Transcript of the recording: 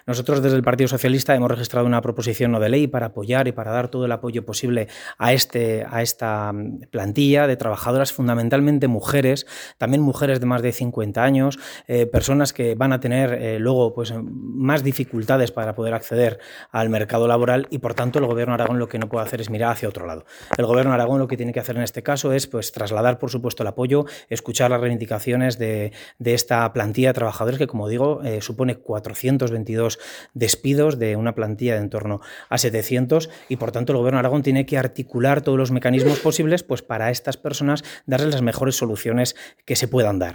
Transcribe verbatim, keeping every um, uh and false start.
Nosotros desde el Partido Socialista hemos registrado una proposición no de ley para apoyar y para dar todo el apoyo posible a, este, a esta plantilla de trabajadoras, fundamentalmente mujeres, también mujeres de más de cincuenta años, eh, personas que van a tener eh, luego pues, más dificultades para poder acceder al mercado laboral y, por tanto, el Gobierno de Aragón lo que no puede hacer es mirar hacia otro lado. El Gobierno de Aragón lo que tiene que hacer en este caso es pues, trasladar, por supuesto, el apoyo, escuchar las reivindicaciones de, de esta plantilla de trabajadores que, como digo, eh, supone cuatrocientos veintidós despidos de una plantilla de en torno a setecientos y, por tanto, el Gobierno de Aragón tiene que articular todos los mecanismos posibles pues, para estas personas darles las mejores soluciones que se puedan dar.